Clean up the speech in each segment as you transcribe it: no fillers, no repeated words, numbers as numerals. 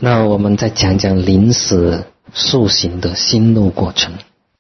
那我们再讲讲临死速行的心路过程。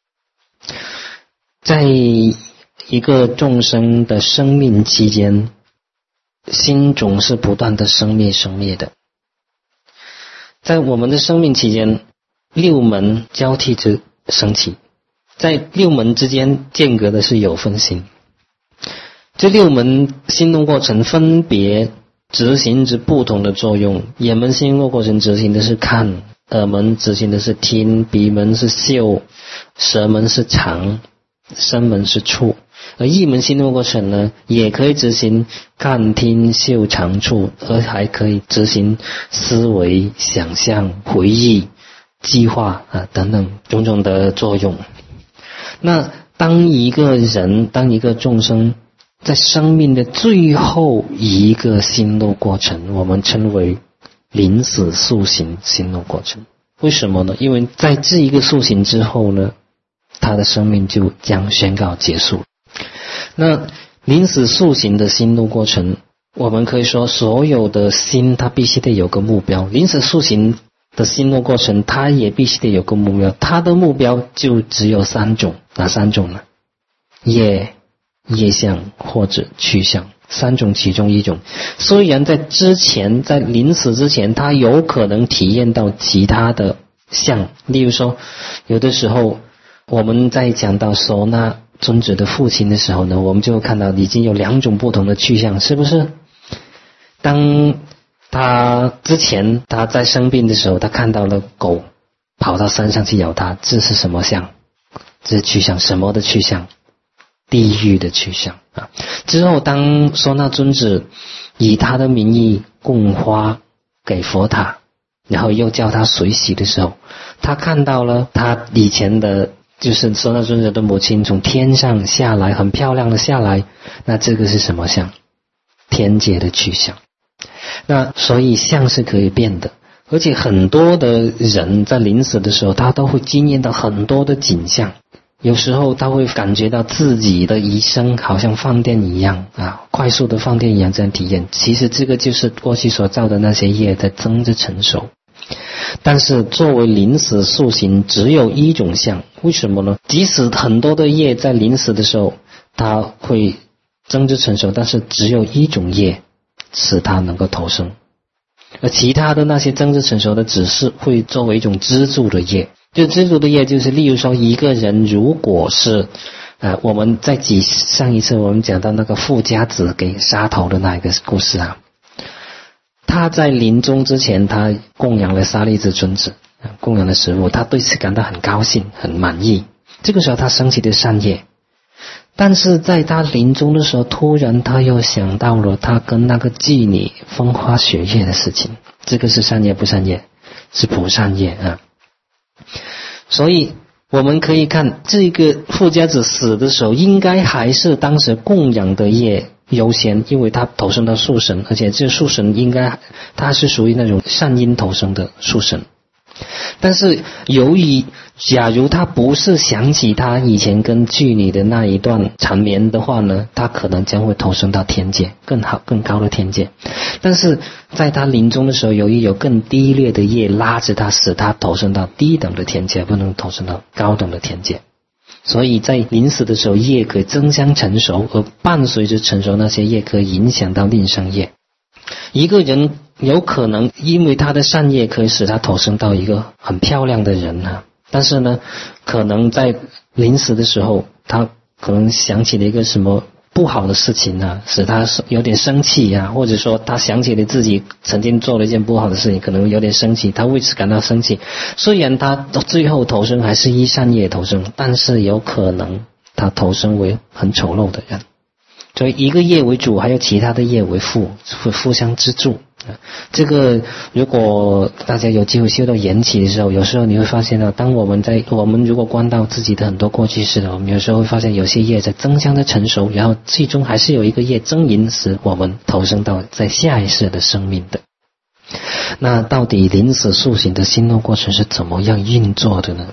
在一个众生的生命期间，心总是不断的生灭的。在我们的生命期间，六门交替着升起，在六门之间间隔的是有分心。这六门心路过程分别执行着不同的作用。眼门心路过程执行的是看，耳门执行的是听，鼻门是嗅，舌门是尝，身门是触。而意门心路过程呢，也可以执行看、听、嗅、尝、触，而还可以执行思维、想象、回忆、计划等等种种的作用。那当一个人，当一个众生在生命的最后一个心路过程，我们称为临死速行心路过程。为什么呢？因为在这一个速行之后呢，他的生命就将宣告结束。那临死速行的心路过程，我们可以说所有的心它必须得有个目标。临死速行的心路过程，它也必须得有个目标。它的目标就只有三种。哪三种呢？业相或者去相，三种其中一种。虽然在之前，在临死之前，他有可能体验到其他的相，例如说有的时候我们在讲到收纳尊者的父亲的时候呢，我们就看到已经有两种不同的去向，是不是？当他之前他在生病的时候，他看到了狗跑到山上去咬他，这是什么相？这是去向，什么的去向？地狱的去向啊！之后当收纳尊者以他的名义供花给佛塔，然后又叫他随喜的时候，他看到了他以前的就是收纳尊者的母亲从天上下来，很漂亮的下来，那这个是什么相？天界的去向。那所以相是可以变的，而且很多的人在临死的时候，他都会经验到很多的景象。有时候他会感觉到自己的一生好像放电一样快速的放电一样这样体验。其实这个就是过去所造的那些业在增着成熟。但是作为临死速行只有一种相，为什么呢？即使很多的业在临死的时候它会增着成熟，但是只有一种业使它能够投生，而其他的那些增着成熟的只是会作为一种资助的业。就知足的业，就是例如说一个人如果是我们在上一次我们讲到那个富家子给杀头的那一个故事他在临终之前他供养了沙利子尊者，供养的食物，他对此感到很高兴很满意，这个时候他升起的善业。但是在他临终的时候，突然他又想到了他跟那个妓女风花雪月的事情，这个是善业不善业？是不善业所以我们可以看这个富家子死的时候，应该还是当时供养的业优先，因为他投生到树神，而且这树神应该他是属于那种善因投生的树神。但是由于假如他不是想起他以前跟妓女的那一段缠绵的话呢，他可能将会投生到天界，更好更高的天界。但是在他临终的时候，由于有更低劣的业拉着他，使他投生到低等的天界，不能投生到高等的天界。所以在临死的时候，业可以争相成熟，而伴随着成熟那些业可以影响到另生业。一个人有可能因为他的善业可以使他投生到一个很漂亮的人但是呢可能在临死的时候，他可能想起了一个什么不好的事情使他有点生气或者说他想起了自己曾经做了一件不好的事情，可能有点生气，他为此感到生气。虽然他最后投生还是依善业投生，但是有可能他投生为很丑陋的人。所以一个业为主，还有其他的业为辅，会互相资助。这个如果大家有机会修到缘起的时候，有时候你会发现当我们如果观到自己的很多过去式我们有时候会发现有些业在争相的成熟，然后最终还是有一个业争引使我们投生到在下一世的生命的。那到底临死速行的心路过程是怎么样运作的呢？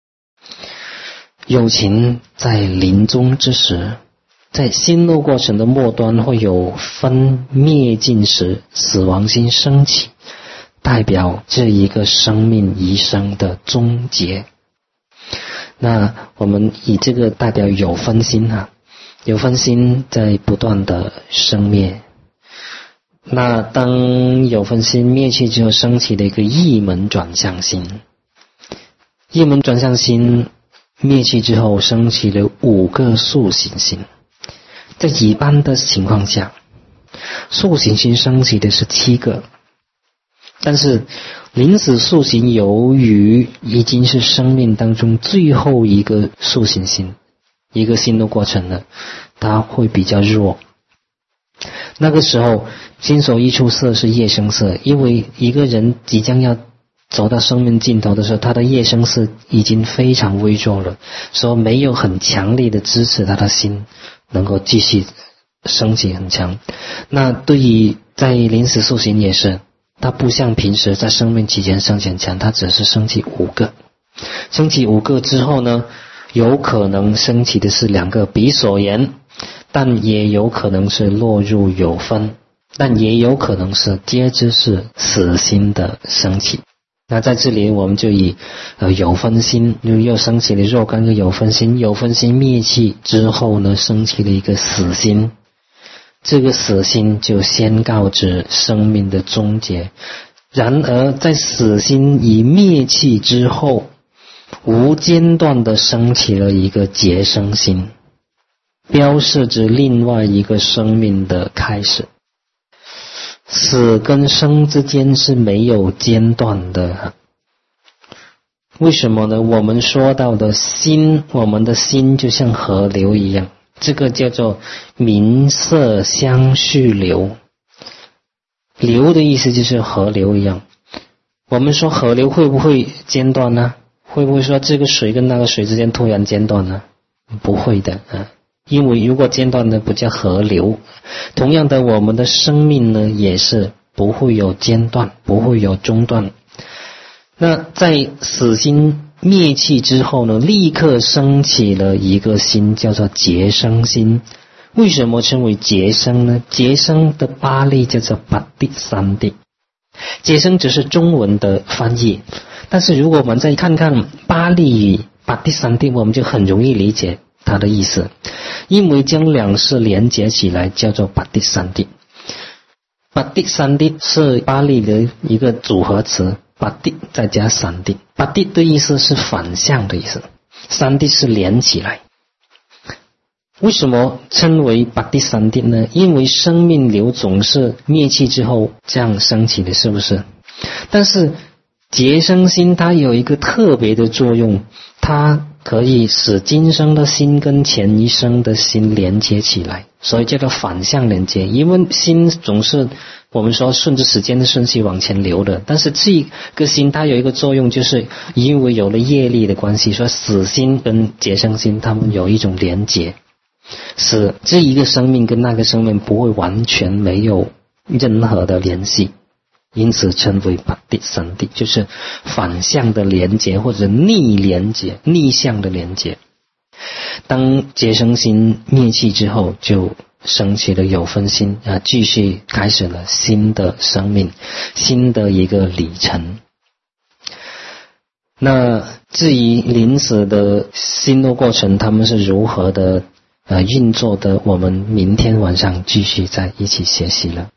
有情在临终之时，在心路过程的末端会有分灭尽时，死亡心升起， 代表这一个生命一生的终结。那我们以这个代表有分心有分心在不断的生灭。那当有分心灭去之后，升起了一个异门转向心。异门转向心灭去之后，升起了5个速行心。在一般的情况下，速行心升起的是7个，但是临死速行由于已经是生命当中最后一个速行心，一个心的过程了，它会比较弱。那个时候心所依处色是业声色，因为一个人即将要走到生命尽头的时候，他的业声色已经非常微弱了，所以没有很强力的支持他的心能够继续升起很强。那对于在临死速行也是，它不像平时在生命期间升起很强，它只是升起5个。升起5个之后呢，有可能升起的是2个比所言，但也有可能是落入有分，但也有可能是接着是死心的升起。那在这里我们就以有分心又升起了若干个有分心，有分心灭去之后呢，升起了一个死心。这个死心就先告知生命的终结。然而在死心已灭去之后，无间断的升起了一个结生心，标示着另外一个生命的开始。死跟生之间是没有间断的。为什么呢？我们说到的心，我们的心就像河流一样，这个叫做名色相续流。流的意思就是河流一样。我们说河流会不会间断呢？会不会说这个水跟那个水之间突然间断呢？不会的因为如果间断呢，不叫河流。同样的，我们的生命呢也是不会有间断，不会有中断。那在死心灭去之后呢，立刻升起了一个心，叫做结生心。为什么称为结生呢？结生的巴利叫做巴蒂三蒂。结生只是中文的翻译，但是如果我们再看看巴利语巴蒂三蒂，我们就很容易理解它的意思。因为将2事连接起来叫做巴蒂三蒂。巴蒂三蒂是巴利的一个组合词，巴蒂再加三蒂。巴蒂的意思是反向的意思，三蒂是连起来。为什么称为巴蒂三蒂呢？因为生命流总是灭去之后这样升起的，是不是？但是结生心它有一个特别的作用，它可以使今生的心跟前一生的心连接起来，所以叫做反向连接。因为心总是我们说顺着时间的顺序往前流的，但是这个心它有一个作用，就是因为有了业力的关系，说死心跟结生心它们有一种连接，使这一个生命跟那个生命不会完全没有任何的联系，因此称为巴蒂三蒂，就是反向的连接或者逆连接、逆向的连接。当结生心灭去之后，就升起了有分心继续开始了新的生命，新的一个里程。那至于临死的心路过程，他们是如何的运作的，我们明天晚上继续再一起学习了。